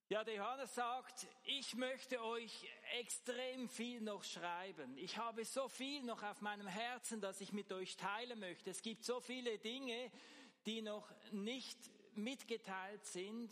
Ja, der Johannes sagt, ich möchte euch extrem viel noch schreiben. Ich habe so viel noch auf meinem Herzen, das ich mit euch teilen möchte. Es gibt so viele Dinge, die noch nicht mitgeteilt sind.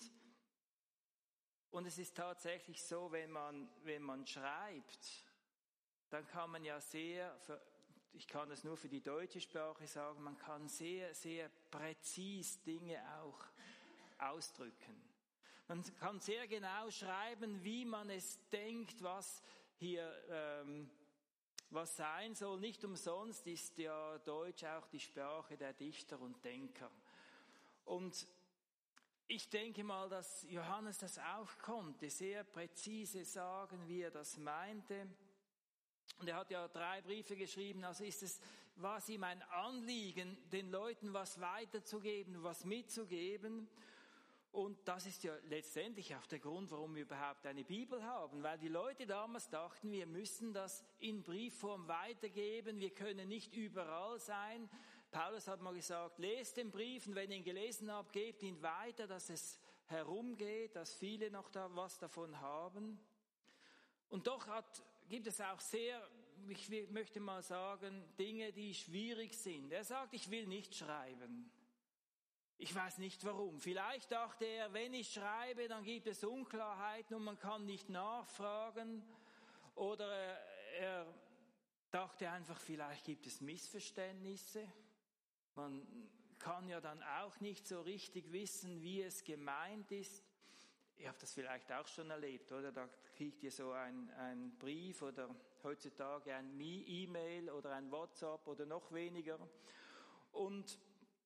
Und es ist tatsächlich so, wenn man schreibt, dann kann man ja ich kann es nur für die deutsche Sprache sagen, man kann sehr, sehr präzis Dinge auch ausdrücken. Man kann sehr genau schreiben, wie man es denkt, was hier was sein soll. Nicht umsonst ist ja Deutsch auch die Sprache der Dichter und Denker. Und ich denke mal, dass Johannes das auch konnte, sehr präzise sagen, wie er das meinte. Und er hat ja 3 Briefe geschrieben, also war es ihm ein Anliegen, den Leuten was weiterzugeben, was mitzugeben. Und das ist ja letztendlich auch der Grund, warum wir überhaupt eine Bibel haben. Weil die Leute damals dachten, wir müssen das in Briefform weitergeben, wir können nicht überall sein. Paulus hat mal gesagt, lest den Brief und wenn ihr ihn gelesen habt, gebt ihn weiter, dass es herumgeht, dass viele noch da was davon haben. Und doch gibt es auch ich möchte mal sagen, Dinge, die schwierig sind. Er sagt, ich will nicht schreiben. Ich weiß nicht warum. Vielleicht dachte er, wenn ich schreibe, dann gibt es Unklarheiten und man kann nicht nachfragen. Oder er dachte einfach, vielleicht gibt es Missverständnisse. Man kann ja dann auch nicht so richtig wissen, wie es gemeint ist. Ihr habt das vielleicht auch schon erlebt, oder? Da kriegt ihr so einen Brief oder heutzutage ein E-Mail oder ein WhatsApp oder noch weniger. Und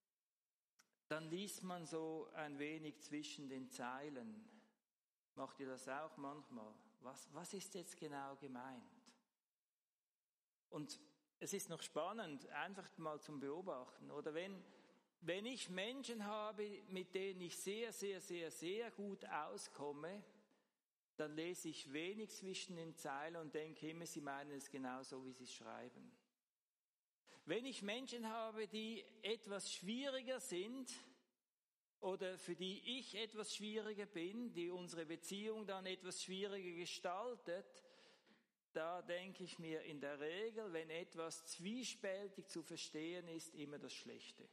dann liest man so ein wenig zwischen den Zeilen. Macht ihr das auch manchmal? Was ist jetzt genau gemeint? Und es ist noch spannend, einfach mal zum Beobachten. Oder wenn ich Menschen habe, mit denen ich sehr, sehr, sehr, sehr gut auskomme, dann lese ich wenig zwischen den Zeilen und denke immer, sie meinen es genau so, wie sie es schreiben. Wenn ich Menschen habe, die etwas schwieriger sind oder für die ich etwas schwieriger bin, die unsere Beziehung dann etwas schwieriger gestaltet, da denke ich mir in der Regel, wenn etwas zwiespältig zu verstehen ist, immer das Schlechte.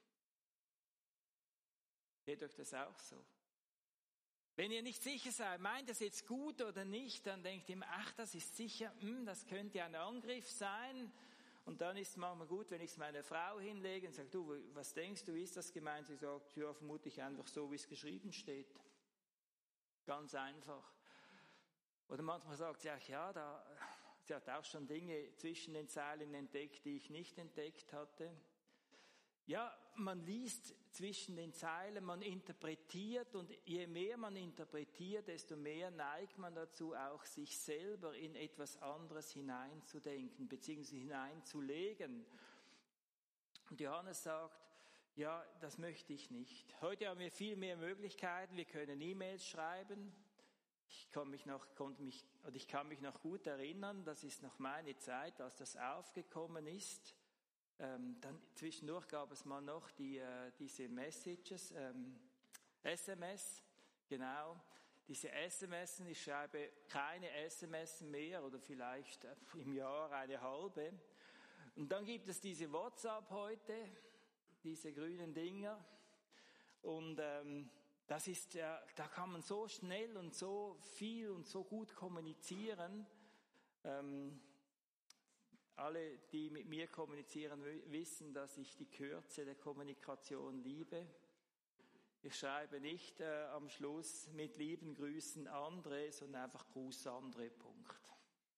Geht euch das auch so? Wenn ihr nicht sicher seid, meint es jetzt gut oder nicht, dann denkt ihr, ach, das ist sicher, das könnte ein Angriff sein. Und dann ist es manchmal gut, wenn ich es meiner Frau hinlege und sage, du, was denkst du, wie ist das gemeint? Sie sagt, ja, vermutlich einfach so, wie es geschrieben steht. Ganz einfach. Oder manchmal sagt sie auch, ja, sie hat auch schon Dinge zwischen den Zeilen entdeckt, die ich nicht entdeckt hatte. Ja, man liest zwischen den Zeilen, man interpretiert und je mehr man interpretiert, desto mehr neigt man dazu, auch sich selber in etwas anderes hineinzudenken, beziehungsweise hineinzulegen. Und Johannes sagt, ja, das möchte ich nicht. Heute haben wir viel mehr Möglichkeiten, wir können E-Mails schreiben. Ich kann mich noch gut erinnern, das ist noch meine Zeit, als das aufgekommen ist. Dann zwischendurch gab es mal noch diese Messages, SMS, genau, diese SMS. Ich schreibe keine SMS mehr oder vielleicht im Jahr eine halbe. Und dann gibt es diese WhatsApp heute, diese grünen Dinger. Und das ist ja, da kann man so schnell und so viel und so gut kommunizieren. Alle, die mit mir kommunizieren, wissen, dass ich die Kürze der Kommunikation liebe. Ich schreibe nicht am Schluss mit lieben Grüßen André, sondern einfach Gruß André, Punkt.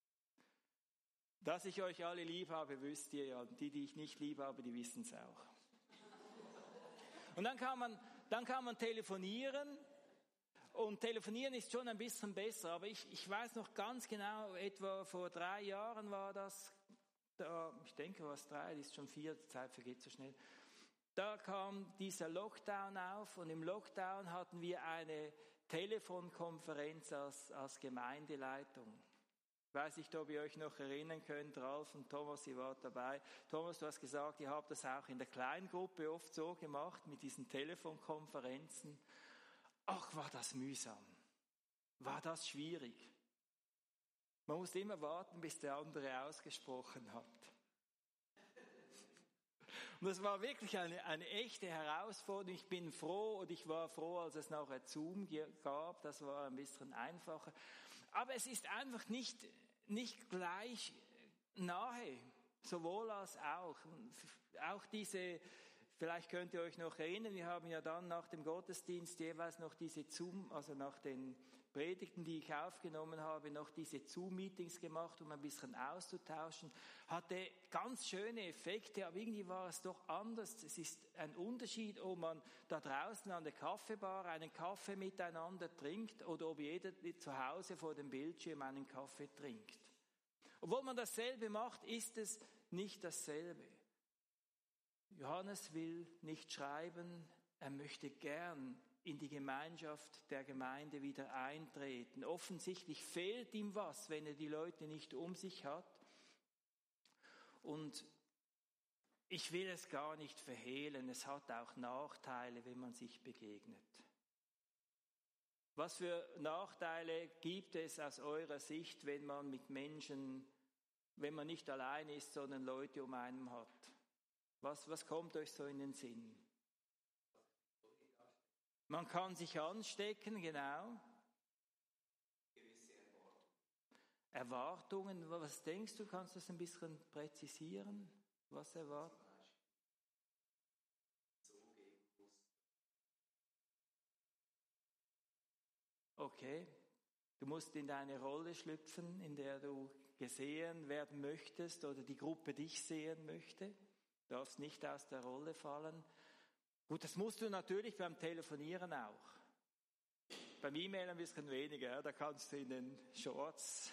Dass ich euch alle lieb habe, wisst ihr ja. Die ich nicht lieb habe, die wissen es auch. Und dann kann man telefonieren. Und telefonieren ist schon ein bisschen besser. Aber ich weiß noch ganz genau, etwa vor 3 Jahren war das. Ich denke, was 3, das ist schon 4, die Zeit vergeht so schnell. Da kam dieser Lockdown auf und im Lockdown hatten wir eine Telefonkonferenz als Gemeindeleitung. Ich weiß nicht, ob ihr euch noch erinnern könnt, Ralf und Thomas, ihr wart dabei. Thomas, du hast gesagt, ihr habt das auch in der Kleingruppe oft so gemacht, mit diesen Telefonkonferenzen. Ach, war das mühsam. war das schwierig. Man musste immer warten, bis der andere ausgesprochen hat. Und das war wirklich eine echte Herausforderung. Ich bin froh und ich war froh, als es nachher Zoom gab. Das war ein bisschen einfacher. Aber es ist einfach nicht gleich nahe, sowohl als auch. Auch diese, vielleicht könnt ihr euch noch erinnern, wir haben ja dann nach dem Gottesdienst jeweils noch diese Zoom, also nach den Predigten, die ich aufgenommen habe, noch diese Zoom-Meetings gemacht, um ein bisschen auszutauschen. Hatte ganz schöne Effekte, aber irgendwie war es doch anders. Es ist ein Unterschied, ob man da draußen an der Kaffeebar einen Kaffee miteinander trinkt oder ob jeder zu Hause vor dem Bildschirm einen Kaffee trinkt. Obwohl man dasselbe macht, ist es nicht dasselbe. Johannes will nicht schreiben, er möchte gern in die Gemeinschaft der Gemeinde wieder eintreten. Offensichtlich fehlt ihm was, wenn er die Leute nicht um sich hat. Und ich will es gar nicht verhehlen, es hat auch Nachteile, wenn man sich begegnet. Was für Nachteile gibt es aus eurer Sicht, wenn man mit Menschen, wenn man nicht allein ist, sondern Leute um einen hat? Was kommt euch so in den Sinn? Man kann sich anstecken, genau. Gewisse Erwartungen. Was denkst du, kannst du das ein bisschen präzisieren? Was erwarten? Okay, du musst in deine Rolle schlüpfen, in der du gesehen werden möchtest oder die Gruppe dich sehen möchte. Du darfst nicht aus der Rolle fallen. Gut, das musst du natürlich beim Telefonieren auch. Beim E-Mail ein bisschen weniger, da kannst du in den Shorts.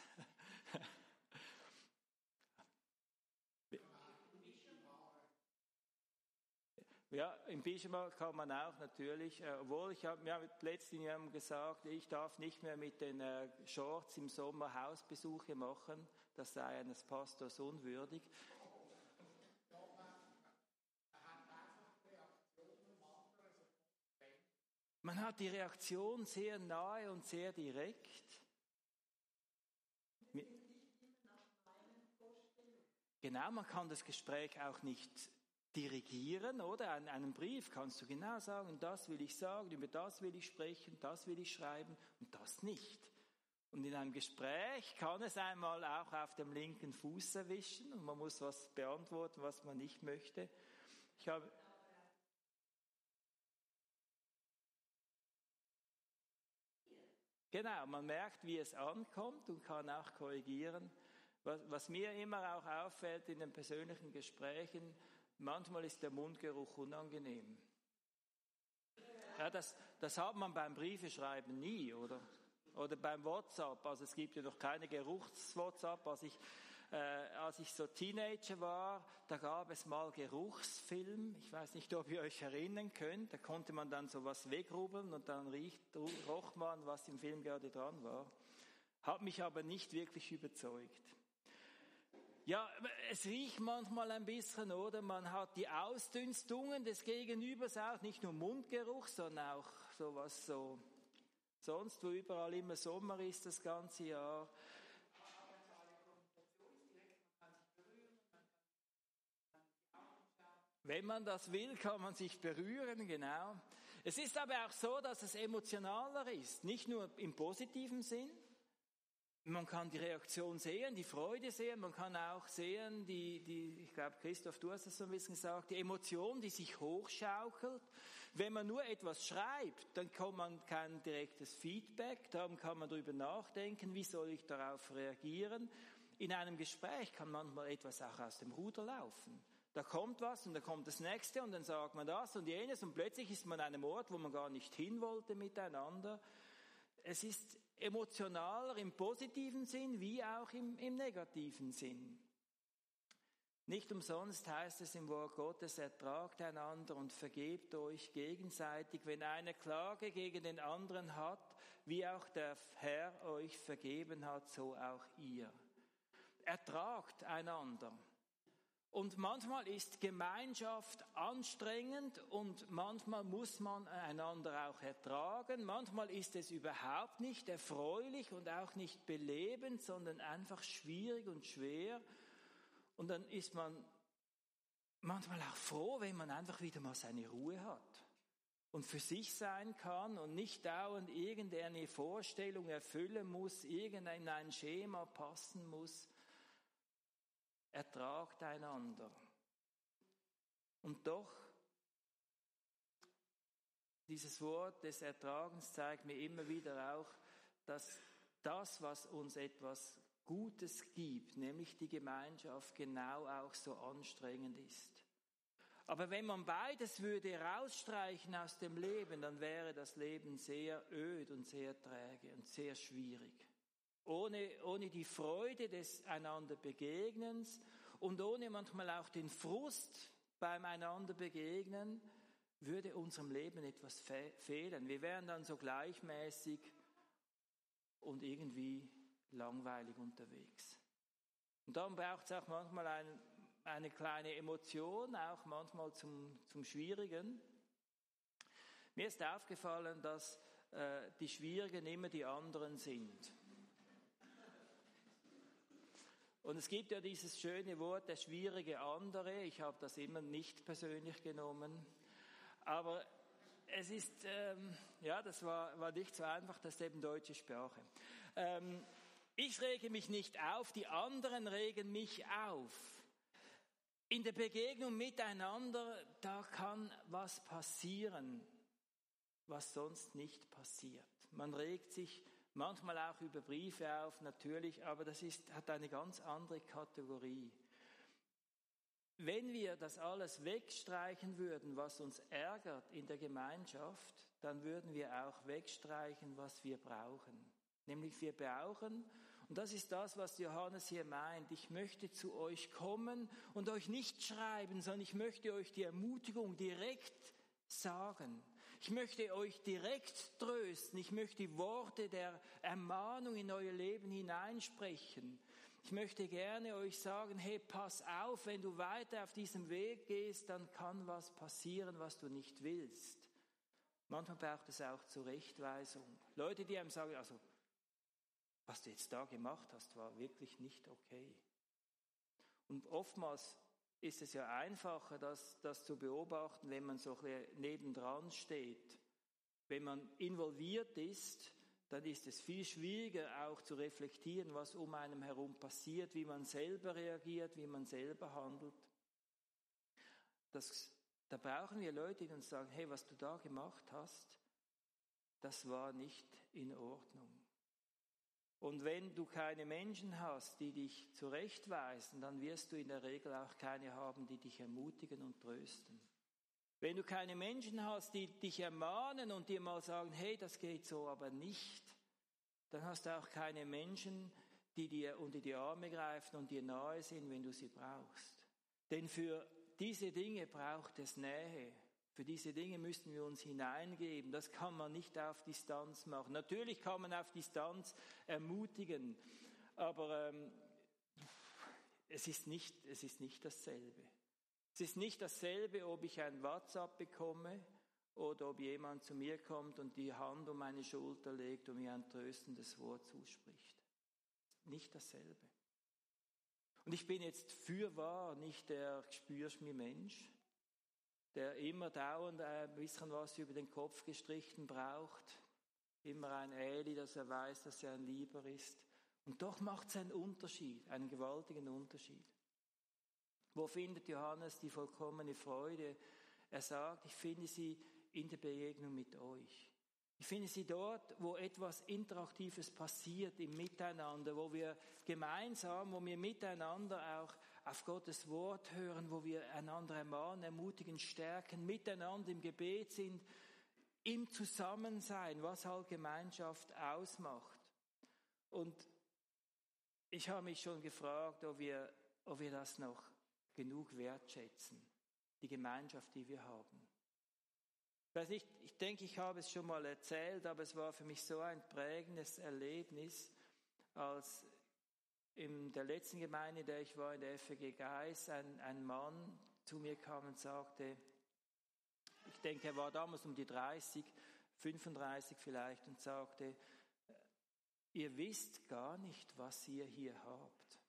Ja, im Pyjama kann man auch natürlich, obwohl ich habe mir letztens jemandem gesagt, ich darf nicht mehr mit den Shorts im Sommer Hausbesuche machen, das sei eines Pastors unwürdig. Man hat die Reaktion sehr nahe und sehr direkt. Genau, man kann das Gespräch auch nicht dirigieren, oder? Einen Brief kannst du genau sagen, das will ich sagen, über das will ich sprechen, das will ich schreiben und das nicht. Und in einem Gespräch kann es einmal auch auf dem linken Fuß erwischen und man muss was beantworten, was man nicht möchte. Genau, man merkt, wie es ankommt und kann auch korrigieren. Was mir immer auch auffällt in den persönlichen Gesprächen, manchmal ist der Mundgeruch unangenehm. Ja, das hat man beim Briefeschreiben nie, oder? Oder beim WhatsApp. Also es gibt ja noch keine Geruchs-WhatsApp. Als ich so Teenager war, da gab es mal Geruchsfilm. Ich weiß nicht, ob ihr euch erinnern könnt. Da konnte man dann sowas wegrubbeln und dann roch man, was im Film gerade dran war. Hat mich aber nicht wirklich überzeugt. Ja, es riecht manchmal ein bisschen, oder? Man hat die Ausdünstungen des Gegenübers auch, nicht nur Mundgeruch, sondern auch sowas so sonst, wo überall immer Sommer ist das ganze Jahr. Wenn man das will, kann man sich berühren, genau. Es ist aber auch so, dass es emotionaler ist, nicht nur im positiven Sinn. Man kann die Reaktion sehen, die Freude sehen, man kann auch sehen, ich glaube, Christoph, du hast es so ein bisschen gesagt, die Emotion, die sich hochschaukelt. Wenn man nur etwas schreibt, dann kommt man kein direktes Feedback, darum kann man darüber nachdenken, wie soll ich darauf reagieren. In einem Gespräch kann manchmal etwas auch aus dem Ruder laufen. Da kommt was und dann kommt das Nächste und dann sagt man das und jenes und plötzlich ist man an einem Ort, wo man gar nicht hin wollte miteinander. Es ist emotionaler im positiven Sinn wie auch im negativen Sinn. Nicht umsonst heißt es im Wort Gottes, ertragt einander und vergebt euch gegenseitig, wenn einer Klage gegen den anderen hat, wie auch der Herr euch vergeben hat, so auch ihr. Ertragt einander. Und manchmal ist Gemeinschaft anstrengend und manchmal muss man einander auch ertragen. Manchmal ist es überhaupt nicht erfreulich und auch nicht belebend, sondern einfach schwierig und schwer. Und dann ist man manchmal auch froh, wenn man einfach wieder mal seine Ruhe hat und für sich sein kann und nicht dauernd irgendeine Vorstellung erfüllen muss, irgendein Schema passen muss. Ertragt einander. Und doch, dieses Wort des Ertragens zeigt mir immer wieder auch, dass das, was uns etwas Gutes gibt, nämlich die Gemeinschaft, genau auch so anstrengend ist. Aber wenn man beides würde rausstreichen aus dem Leben, dann wäre das Leben sehr öd und sehr träge und sehr schwierig. Ohne die Freude des einander Begegnens und ohne manchmal auch den Frust beim einander Begegnen, würde unserem Leben etwas fehlen. Wir wären dann so gleichmäßig und irgendwie langweilig unterwegs. Und dann braucht es auch manchmal eine kleine Emotion, auch manchmal zum Schwierigen. Mir ist aufgefallen, dass die Schwierigen immer die anderen sind. Und es gibt ja dieses schöne Wort, der schwierige andere. Ich habe das immer nicht persönlich genommen. Aber es ist, das war nicht so einfach, das ist eben deutsche Sprache. Ich rege mich nicht auf, die anderen regen mich auf. In der Begegnung miteinander, da kann was passieren, was sonst nicht passiert. Man regt sich manchmal auch über Briefe auf, natürlich, aber das hat eine ganz andere Kategorie. Wenn wir das alles wegstreichen würden, was uns ärgert in der Gemeinschaft, dann würden wir auch wegstreichen, was wir brauchen. Nämlich wir brauchen, und das ist das, was Johannes hier meint, ich möchte zu euch kommen und euch nicht schreiben, sondern ich möchte euch die Ermutigung direkt sagen. Ich möchte euch direkt trösten. Ich möchte Worte der Ermahnung in euer Leben hineinsprechen. Ich möchte gerne euch sagen, hey, pass auf, wenn du weiter auf diesem Weg gehst, dann kann was passieren, was du nicht willst. Manchmal braucht es auch Zurechtweisung. Leute, die einem sagen, also, was du jetzt da gemacht hast, war wirklich nicht okay. Und oftmals ist es ja einfacher, das zu beobachten, wenn man so ein bisschen nebendran steht. Wenn man involviert ist, dann ist es viel schwieriger auch zu reflektieren, was um einem herum passiert, wie man selber reagiert, wie man selber handelt. Da brauchen wir Leute, die uns sagen, hey, was du da gemacht hast, das war nicht in Ordnung. Und wenn du keine Menschen hast, die dich zurechtweisen, dann wirst du in der Regel auch keine haben, die dich ermutigen und trösten. Wenn du keine Menschen hast, die dich ermahnen und dir mal sagen, hey, das geht so aber nicht, dann hast du auch keine Menschen, die dir unter die Arme greifen und dir nahe sind, wenn du sie brauchst. Denn für diese Dinge braucht es Nähe. Für diese Dinge müssen wir uns hineingeben. Das kann man nicht auf Distanz machen. Natürlich kann man auf Distanz ermutigen, aber es ist nicht dasselbe. Es ist nicht dasselbe, ob ich ein WhatsApp bekomme oder ob jemand zu mir kommt und die Hand um meine Schulter legt und mir ein tröstendes Wort zuspricht. Nicht dasselbe. Und ich bin jetzt fürwahr nicht der Gespürschmi-Mensch, der immer dauernd ein bisschen was über den Kopf gestrichen braucht, immer ein Eli, dass er weiß, dass er ein Lieber ist. Und doch macht es einen Unterschied, einen gewaltigen Unterschied. Wo findet Johannes die vollkommene Freude? Er sagt, ich finde sie in der Begegnung mit euch. Ich finde sie dort, wo etwas Interaktives passiert im Miteinander, wo wir gemeinsam, wo wir miteinander auch auf Gottes Wort hören, wo wir einander ermahnen, ermutigen, stärken, miteinander im Gebet sind, im Zusammensein, was halt Gemeinschaft ausmacht. Und ich habe mich schon gefragt, ob wir das noch genug wertschätzen, die Gemeinschaft, die wir haben. Ich denke, ich habe es schon mal erzählt, aber es war für mich so ein prägendes Erlebnis, als in der letzten Gemeinde, in der ich war, in der FG Geis, ein Mann zu mir kam und sagte, ich denke, er war damals um die 30, 35 vielleicht, und sagte, ihr wisst gar nicht, was ihr hier habt.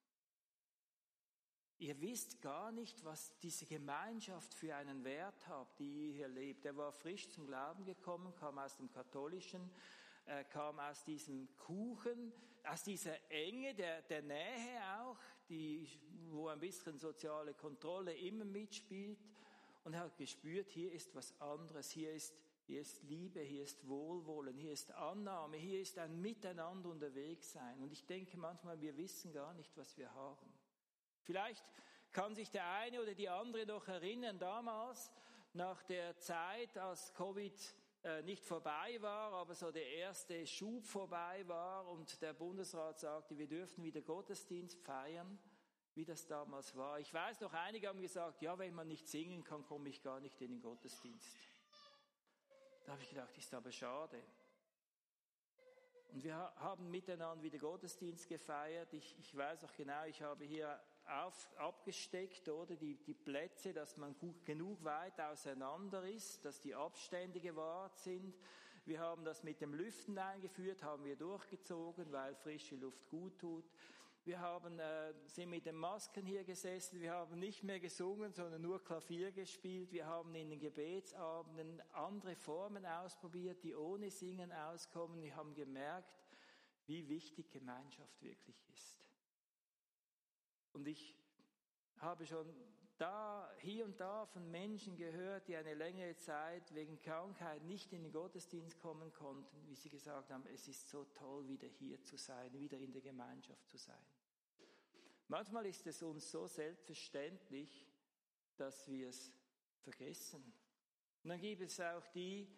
Ihr wisst gar nicht, was diese Gemeinschaft für einen Wert hat, die ihr hier lebt. Er war frisch zum Glauben gekommen, kam aus dem Katholischen, kam aus diesem Kuchen, aus dieser Enge, der Nähe auch, wo ein bisschen soziale Kontrolle immer mitspielt. Und er hat gespürt, hier ist was anderes, hier ist Liebe, hier ist Wohlwollen, hier ist Annahme, hier ist ein Miteinander unterwegs sein. Und ich denke manchmal, wir wissen gar nicht, was wir haben. Vielleicht kann sich der eine oder die andere noch erinnern, damals nach der Zeit, als Covid nicht vorbei war, aber so der erste Schub vorbei war und der Bundesrat sagte, wir dürften wieder Gottesdienst feiern, wie das damals war. Ich weiß noch, einige haben gesagt, ja, wenn man nicht singen kann, komme ich gar nicht in den Gottesdienst. Da habe ich gedacht, ist aber schade. Und wir haben miteinander wieder Gottesdienst gefeiert. Ich weiß auch genau, ich habe hier abgesteckt, oder die Plätze, dass man genug weit auseinander ist, dass die Abstände gewahrt sind. Wir haben das mit dem Lüften eingeführt, haben wir durchgezogen, weil frische Luft gut tut. Wir sind mit den Masken hier gesessen, wir haben nicht mehr gesungen, sondern nur Klavier gespielt. Wir haben in den Gebetsabenden andere Formen ausprobiert, die ohne Singen auskommen. Wir haben gemerkt, wie wichtig Gemeinschaft wirklich ist. Und ich habe schon hier und da von Menschen gehört, die eine längere Zeit wegen Krankheit nicht in den Gottesdienst kommen konnten, wie sie gesagt haben, es ist so toll, wieder hier zu sein, wieder in der Gemeinschaft zu sein. Manchmal ist es uns so selbstverständlich, dass wir es vergessen. Und dann gibt es auch die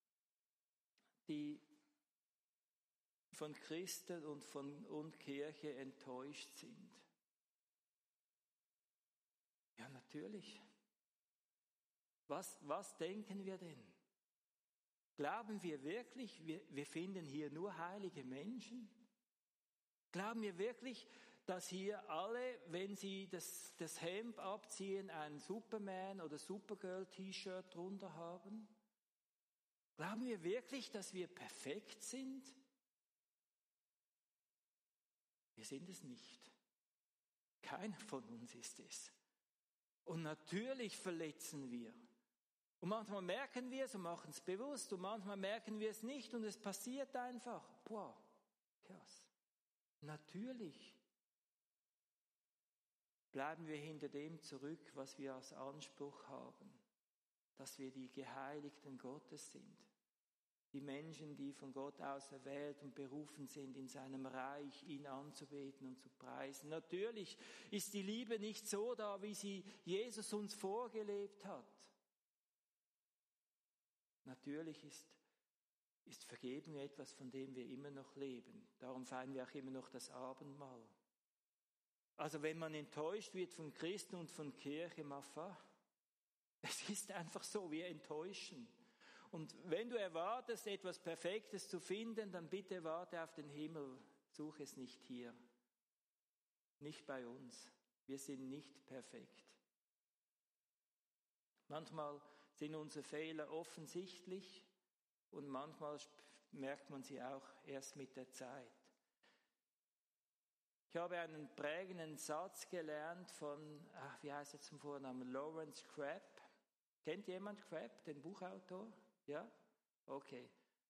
von Christen und Kirche enttäuscht sind. Ja, natürlich. Was denken wir denn? Glauben wir wirklich, wir finden hier nur heilige Menschen? Glauben wir wirklich, dass hier alle, wenn sie das Hemd abziehen, ein Superman- oder Supergirl-T-Shirt drunter haben? Glauben wir wirklich, dass wir perfekt sind? Wir sind es nicht. Keiner von uns ist es. Und natürlich verletzen wir. Und manchmal merken wir es und machen es bewusst und manchmal merken wir es nicht und es passiert einfach. Boah, Chaos. Natürlich bleiben wir hinter dem zurück, was wir als Anspruch haben, dass wir die Geheiligten Gottes sind. Die Menschen, die von Gott auserwählt und berufen sind, in seinem Reich ihn anzubeten und zu preisen. Natürlich ist die Liebe nicht so da, wie sie Jesus uns vorgelebt hat. Natürlich ist Vergebung etwas, von dem wir immer noch leben. Darum feiern wir auch immer noch das Abendmahl. Also wenn man enttäuscht wird von Christen und von Kirche, es ist einfach so, wir enttäuschen. Und wenn du erwartest, etwas Perfektes zu finden, dann bitte warte auf den Himmel. Suche es nicht hier. Nicht bei uns. Wir sind nicht perfekt. Manchmal sind unsere Fehler offensichtlich und manchmal merkt man sie auch erst mit der Zeit. Ich habe einen prägenden Satz gelernt von, wie heißt er zum Vornamen, Lawrence Crabb. Kennt jemand Crabb, den Buchautor? Ja? Okay.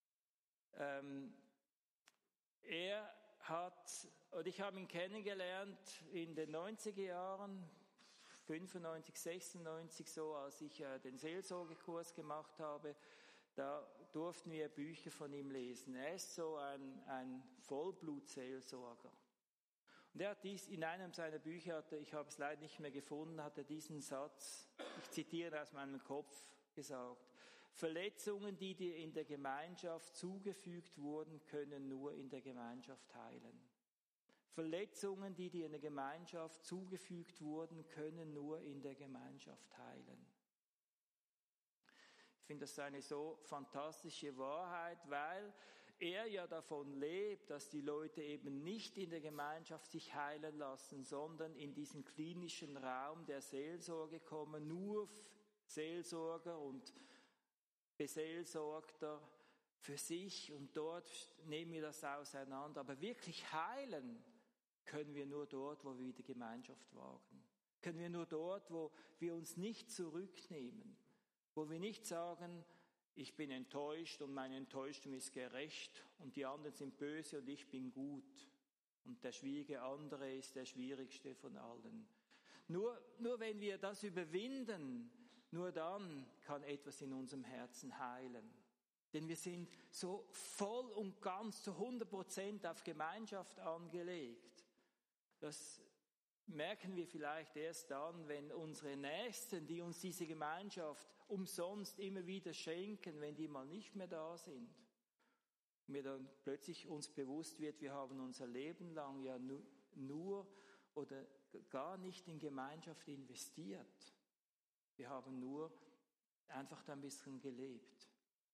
Ich habe ihn kennengelernt in den 90er Jahren, 95, 96 so, als ich den Seelsorgekurs gemacht habe. Da durften wir Bücher von ihm lesen. Er ist so ein Vollblutseelsorger. Und er hat in einem seiner Bücher, ich habe es leider nicht mehr gefunden, hat er diesen Satz, ich zitiere aus meinem Kopf, gesagt: Verletzungen, die dir in der Gemeinschaft zugefügt wurden, können nur in der Gemeinschaft heilen. Verletzungen, die dir in der Gemeinschaft zugefügt wurden, können nur in der Gemeinschaft heilen. Ich finde das eine so fantastische Wahrheit, weil er ja davon lebt, dass die Leute eben nicht in der Gemeinschaft sich heilen lassen, sondern in diesen klinischen Raum der Seelsorge kommen, nur Seelsorger und Beseelsorgter für sich, und dort nehmen wir das auseinander. Aber wirklich heilen können wir nur dort, wo wir wieder Gemeinschaft wagen. Können wir nur dort, wo wir uns nicht zurücknehmen, wo wir nicht sagen, ich bin enttäuscht und meine Enttäuschung ist gerecht und die anderen sind böse und ich bin gut und der schwierige andere ist der schwierigste von allen. Nur wenn wir das überwinden, nur dann kann etwas in unserem Herzen heilen. Denn wir sind so voll und ganz zu 100% auf Gemeinschaft angelegt. Das merken wir vielleicht erst dann, wenn unsere Nächsten, die uns diese Gemeinschaft umsonst immer wieder schenken, wenn die mal nicht mehr da sind. Und mir dann plötzlich uns bewusst wird, wir haben unser Leben lang ja nur oder gar nicht in Gemeinschaft investiert. Wir haben nur einfach da ein bisschen gelebt.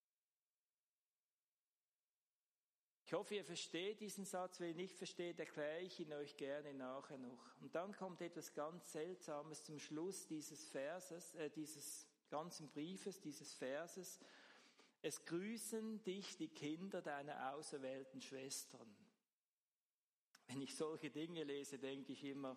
Ich hoffe, ihr versteht diesen Satz. Wenn ihr nicht versteht, erkläre ich ihn euch gerne nachher noch. Und dann kommt etwas ganz Seltsames zum Schluss dieses Verses, dieses ganzen Briefes, dieses Verses. Es grüßen dich die Kinder deiner auserwählten Schwestern. Wenn ich solche Dinge lese, denke ich immer,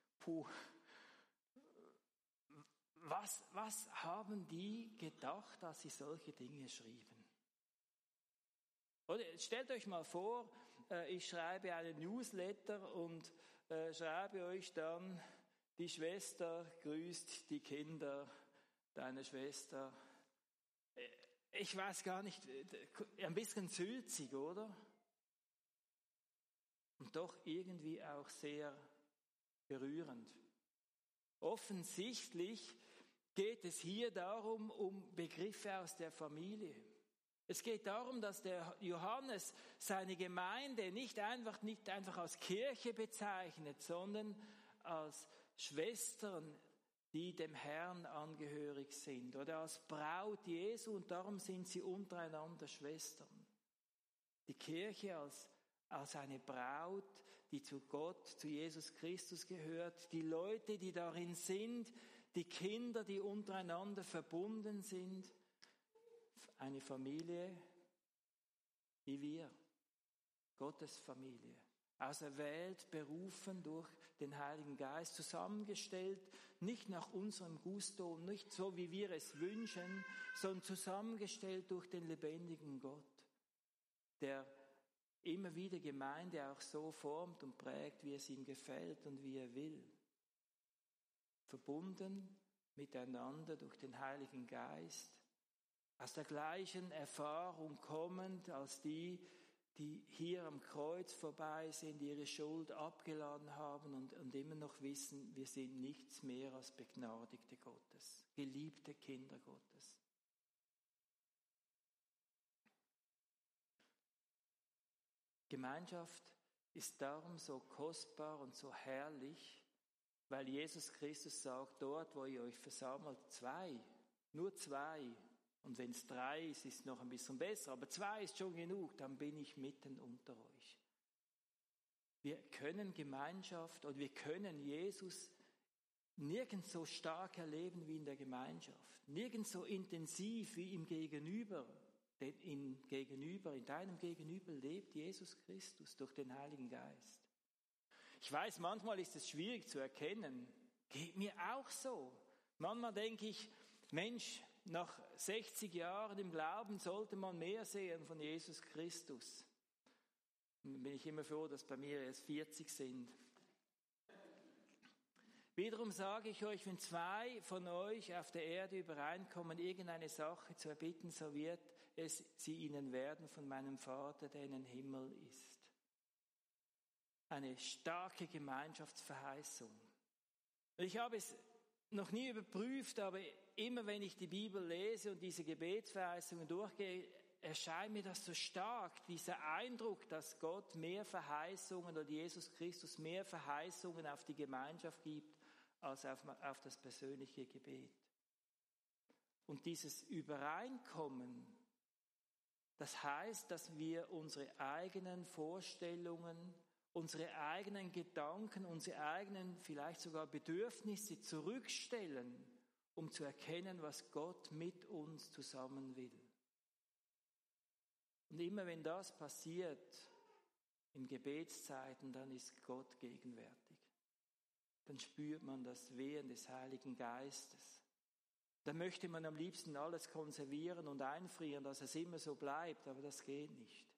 was haben die gedacht, als sie solche Dinge schrieben? Oder stellt euch mal vor, ich schreibe einen Newsletter und schreibe euch dann, die Schwester grüßt die Kinder deiner Schwester. Ich weiß gar nicht, ein bisschen sülzig, oder? Und doch irgendwie auch sehr berührend. Offensichtlich geht es hier darum, um Begriffe aus der Familie. Es geht darum, dass der Johannes seine Gemeinde nicht einfach als Kirche bezeichnet, sondern als Schwestern, die dem Herrn angehörig sind, oder als Braut Jesu, und darum sind sie untereinander Schwestern. Die Kirche als eine Braut, die zu Gott, zu Jesus Christus gehört, die Leute, die darin sind, die Kinder, die untereinander verbunden sind, eine Familie wie wir, Gottes Familie, auserwählt, berufen durch den Heiligen Geist, zusammengestellt, nicht nach unserem Gusto, nicht so, wie wir es wünschen, sondern zusammengestellt durch den lebendigen Gott, der immer wieder Gemeinde auch so formt und prägt, wie es ihm gefällt und wie er will. Verbunden miteinander durch den Heiligen Geist, aus der gleichen Erfahrung kommend als die hier am Kreuz vorbei sind, ihre Schuld abgeladen haben und immer noch wissen, wir sind nichts mehr als Begnadigte Gottes, geliebte Kinder Gottes. Gemeinschaft ist darum so kostbar und so herrlich, weil Jesus Christus sagt, dort, wo ihr euch versammelt, nur zwei, und wenn es 3 ist, ist es noch ein bisschen besser, aber 2 ist schon genug, dann bin ich mitten unter euch. Wir können Gemeinschaft und wir können Jesus nirgends so stark erleben wie in der Gemeinschaft, nirgends so intensiv wie im Gegenüber. Denn in deinem Gegenüber lebt Jesus Christus durch den Heiligen Geist. Ich weiß, manchmal ist es schwierig zu erkennen. Geht mir auch so. Manchmal denke ich, Mensch, nach 60 Jahren im Glauben sollte man mehr sehen von Jesus Christus. Und dann bin ich immer froh, dass bei mir erst 40 sind. Wiederum sage ich euch, wenn 2 von euch auf der Erde übereinkommen, irgendeine Sache zu erbitten, so wird es sie ihnen werden von meinem Vater, der in den Himmel ist. Eine starke Gemeinschaftsverheißung. Ich habe es noch nie überprüft, aber immer wenn ich die Bibel lese und diese Gebetsverheißungen durchgehe, erscheint mir das so stark, dieser Eindruck, dass Gott mehr Verheißungen oder Jesus Christus mehr Verheißungen auf die Gemeinschaft gibt, als auf das persönliche Gebet. Und dieses Übereinkommen Das heißt, dass wir unsere eigenen Vorstellungen, unsere eigenen Gedanken, unsere eigenen vielleicht sogar Bedürfnisse zurückstellen, um zu erkennen, was Gott mit uns zusammen will. Und immer wenn das passiert, in Gebetszeiten, dann ist Gott gegenwärtig. Dann spürt man das Wehen des Heiligen Geistes. Dann möchte man am liebsten alles konservieren und einfrieren, dass es immer so bleibt, aber das geht nicht.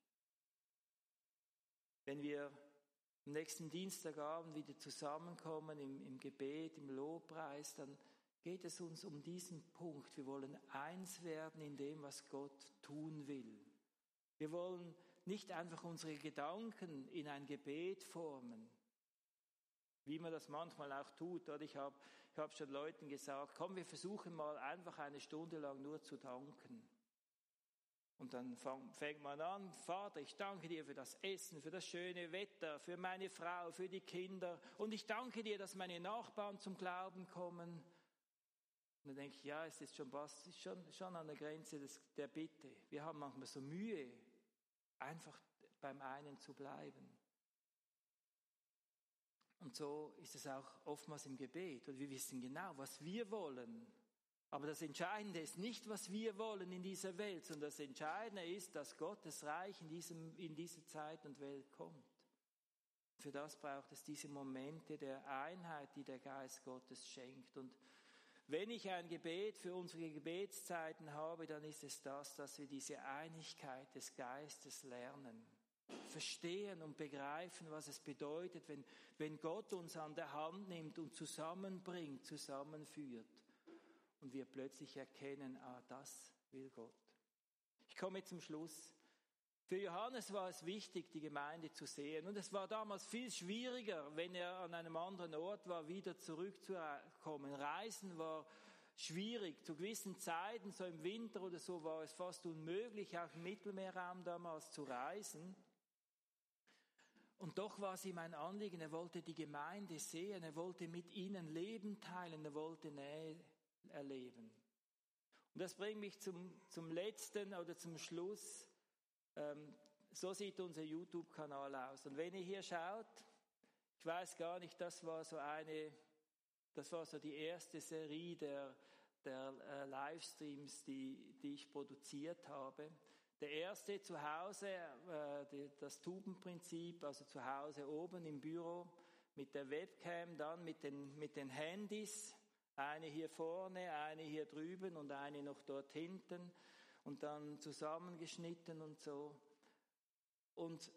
Wenn wir am nächsten Dienstagabend wieder zusammenkommen im Gebet, im Lobpreis, dann geht es uns um diesen Punkt. Wir wollen eins werden in dem, was Gott tun will. Wir wollen nicht einfach unsere Gedanken in ein Gebet formen, wie man das manchmal auch tut. Oder ich habe schon Leuten gesagt, komm, wir versuchen mal einfach eine Stunde lang nur zu danken. Und dann fängt man an, Vater, ich danke dir für das Essen, für das schöne Wetter, für meine Frau, für die Kinder. Und ich danke dir, dass meine Nachbarn zum Glauben kommen. Und dann denke ich, ja, es ist schon an der Grenze der Bitte. Wir haben manchmal so Mühe, einfach beim einen zu bleiben. Und so ist es auch oftmals im Gebet. Und wir wissen genau, was wir wollen. Aber das Entscheidende ist nicht, was wir wollen in dieser Welt, sondern das Entscheidende ist, dass Gottes Reich in diese Zeit und Welt kommt. Für das braucht es diese Momente der Einheit, die der Geist Gottes schenkt. Und wenn ich ein Gebet für unsere Gebetszeiten habe, dann ist es das, dass wir diese Einigkeit des Geistes lernen, verstehen und begreifen, was es bedeutet, wenn Gott uns an der Hand nimmt und zusammenbringt, zusammenführt und wir plötzlich erkennen, das will Gott. Ich komme zum Schluss. Für Johannes war es wichtig, die Gemeinde zu sehen. Und es war damals viel schwieriger, wenn er an einem anderen Ort war, wieder zurückzukommen. Reisen war schwierig. Zu gewissen Zeiten, so im Winter oder so, war es fast unmöglich, auch im Mittelmeerraum damals zu reisen. Und doch war es ihm ein Anliegen, er wollte die Gemeinde sehen, er wollte mit ihnen Leben teilen, er wollte Nähe erleben. Und das bringt mich zum letzten oder zum Schluss. So sieht unser YouTube-Kanal aus. Und wenn ihr hier schaut, ich weiß gar nicht, das war so die erste Serie der Livestreams, die ich produziert habe. Der erste zu Hause, das Tubenprinzip, also zu Hause oben im Büro mit der Webcam, dann mit den Handys, eine hier vorne, eine hier drüben und eine noch dort hinten und dann zusammengeschnitten und so. Und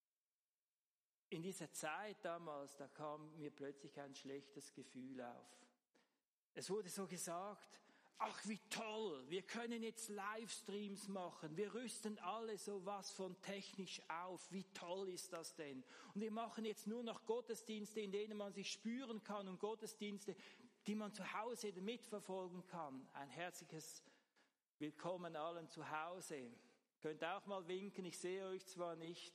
in dieser Zeit damals, da kam mir plötzlich ein schlechtes Gefühl auf. Es wurde so gesagt, ach wie toll, wir können jetzt Livestreams machen, wir rüsten alle sowas von technisch auf, wie toll ist das denn? Und wir machen jetzt nur noch Gottesdienste, in denen man sich spüren kann und Gottesdienste, die man zu Hause mitverfolgen kann. Ein herzliches Willkommen allen zu Hause. Könnt auch mal winken, ich sehe euch zwar nicht.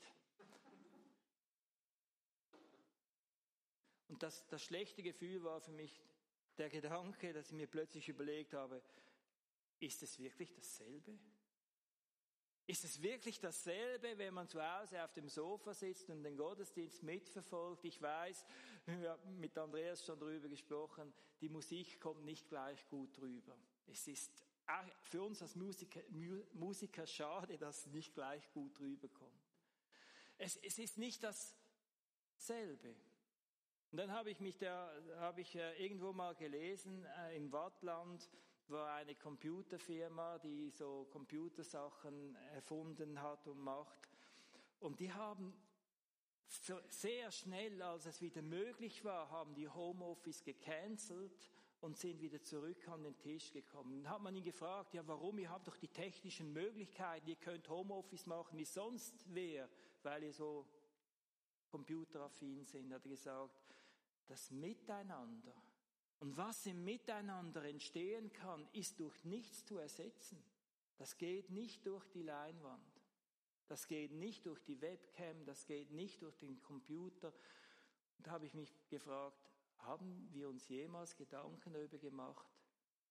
Und das schlechte Gefühl war für mich der Gedanke, dass ich mir plötzlich überlegt habe, ist es wirklich dasselbe? Ist es wirklich dasselbe, wenn man zu Hause auf dem Sofa sitzt und den Gottesdienst mitverfolgt? Ich weiß, wir haben mit Andreas schon darüber gesprochen, die Musik kommt nicht gleich gut rüber. Es ist für uns als Musiker schade, dass es nicht gleich gut rüberkommt. Es ist nicht dasselbe. Und dann habe ich irgendwo mal gelesen, im Wattland war eine Computerfirma, die so Computersachen erfunden hat und macht. Und die haben sehr schnell, als es wieder möglich war, haben die Homeoffice gecancelt und sind wieder zurück an den Tisch gekommen. Dann hat man ihn gefragt, ja warum, ihr habt doch die technischen Möglichkeiten, ihr könnt Homeoffice machen wie sonst wer, weil ihr so computeraffin sind, hat er gesagt, das Miteinander und was im Miteinander entstehen kann, ist durch nichts zu ersetzen. Das geht nicht durch die Leinwand, das geht nicht durch die Webcam, das geht nicht durch den Computer. Und da habe ich mich gefragt, haben wir uns jemals Gedanken darüber gemacht,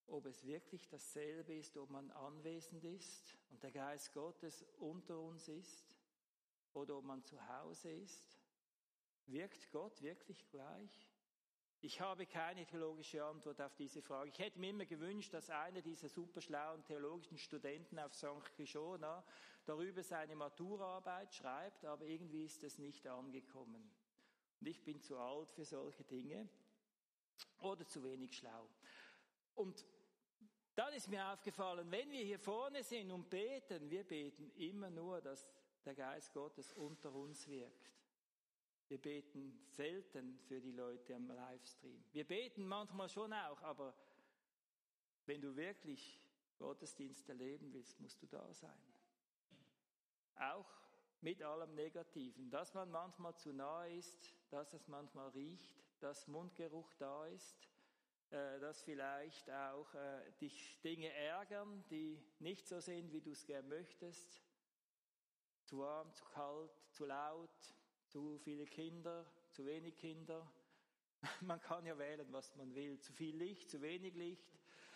ob es wirklich dasselbe ist, ob man anwesend ist und der Geist Gottes unter uns ist oder ob man zu Hause ist. Wirkt Gott wirklich gleich? Ich habe keine theologische Antwort auf diese Frage. Ich hätte mir immer gewünscht, dass einer dieser superschlauen theologischen Studenten auf St. Kishona darüber seine Maturaarbeit schreibt, aber irgendwie ist es nicht angekommen. Und ich bin zu alt für solche Dinge oder zu wenig schlau. Und dann ist mir aufgefallen, wenn wir hier vorne sind und beten, wir beten immer nur, dass der Geist Gottes unter uns wirkt. Wir beten selten für die Leute am Livestream. Wir beten manchmal schon auch, aber wenn du wirklich Gottesdienst erleben willst, musst du da sein. Auch mit allem Negativen, dass man manchmal zu nahe ist, dass es manchmal riecht, dass Mundgeruch da ist, dass vielleicht auch dich Dinge ärgern, die nicht so sind, wie du es gern möchtest. Zu warm, zu kalt, zu laut, zu viele Kinder, zu wenig Kinder. Man kann ja wählen, was man will. Zu viel Licht, zu wenig Licht.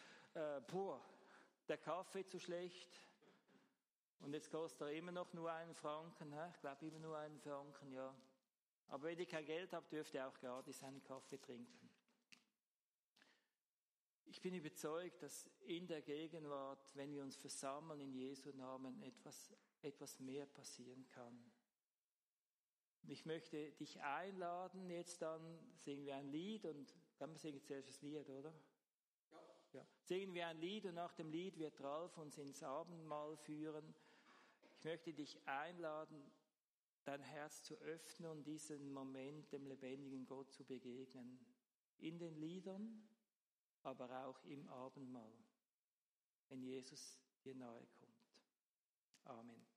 Der Kaffee zu schlecht. Und jetzt kostet er immer noch nur 1 Franken. Ich glaube immer nur 1 Franken, ja. Aber wenn ihr kein Geld habt, dürft ihr auch gratis einen Kaffee trinken. Ich bin überzeugt, dass in der Gegenwart, wenn wir uns versammeln in Jesu Namen, etwas mehr passieren kann. Ich möchte dich einladen, jetzt dann singen wir ein Lied und kann man singen zuerst das Lied, oder? Ja. Singen wir ein Lied und nach dem Lied wird Ralf uns ins Abendmahl führen. Ich möchte dich einladen, dein Herz zu öffnen und diesen Moment dem lebendigen Gott zu begegnen. In den Liedern, aber auch im Abendmahl, wenn Jesus dir nahe kommt. Amen.